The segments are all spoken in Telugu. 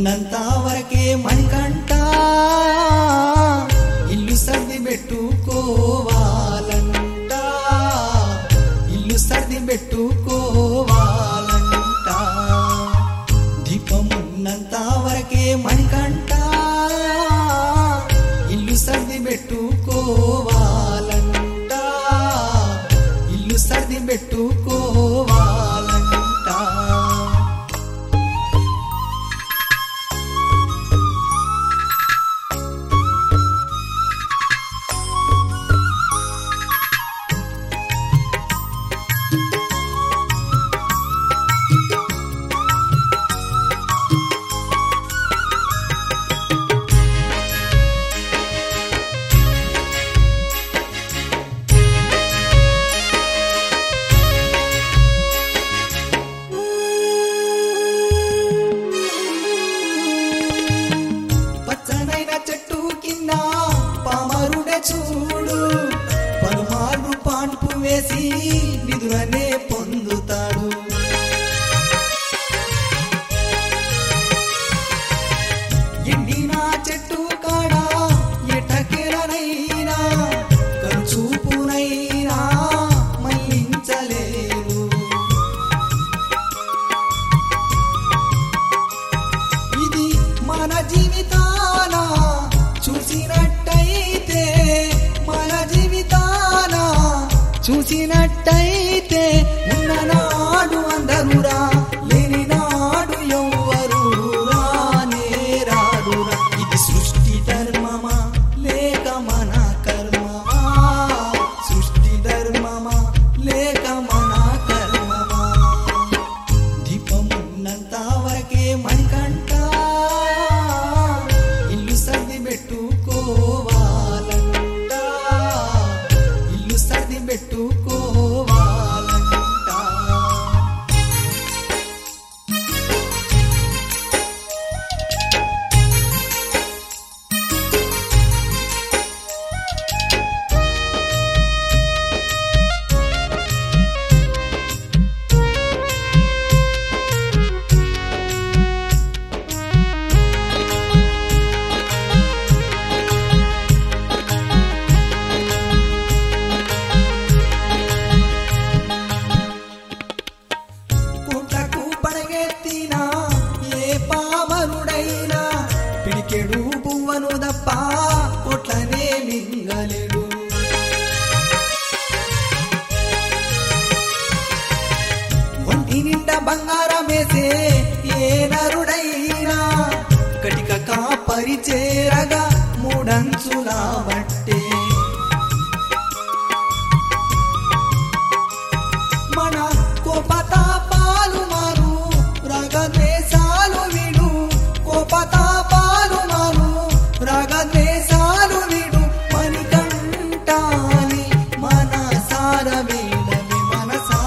ఉన్నంత వరకే మణికంఠ ఇల్లు సర్ది పెట్టుకోవాలంట ఇల్లు సర్ది పెట్టుకోవాలంట దీపమున్నంత వరకే మణికంఠ ఇల్లు సర్ది పెట్టుకోవాలంట ఇల్లు సర్ది పెట్టుకోవాలంట చూడు పలుమార్లు పాన్పు వేసి నిధులనే పొందుతాడు ఎండిన చెట్టు కాడ ఎటకెలనైనా కనుచూపునైనా మళ్ళించలేదు ఇది మన జీవితాన చూసినట్టయితే చూసినట్టయితే ఉన్ననాడు అందరురా లేని నాడు ఎవ్వరు రానేరాడురా ఇది సృష్టి ధర్మమా లేక మన కర్మమా సృష్టి ధర్మమా లేక మన కర్మమా దీపమున్నంత వరకే మణికంఠ ఇల్లు సర్ది పెట్టుకోవాలంట ఇల్లు సర్ది పెట్టుకోవాలంట పిడికెడు పువ్వను దప్ప కొట్లనే మింగలేడు ఒంటి నిండా బంగారమేసే ఏ నరుడైనా కటిక కాపరి చేరగా మూడంచులా బట్టే మన కోపతాపాలు మారు రాగద్వేషాలు విడు కోపతాపాలు మారు రాగద్వేషాలు విడు మణికంఠాని మనసార వేడవి మనసా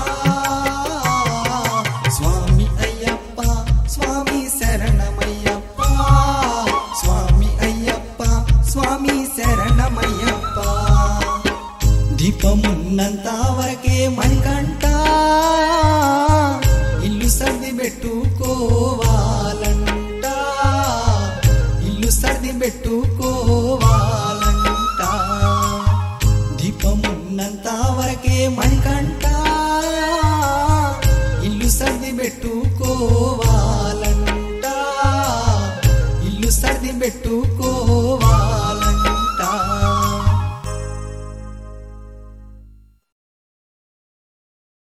స్వామి అయ్యప్ప స్వామి శరణమయ్యప్ప స్వామి అయ్యప్ప స్వామి శరణమయ్యప్ప దీపమున్నంత వరకే మణికంఠ ఇల్లు సర్ది పెట్టుకోవాలి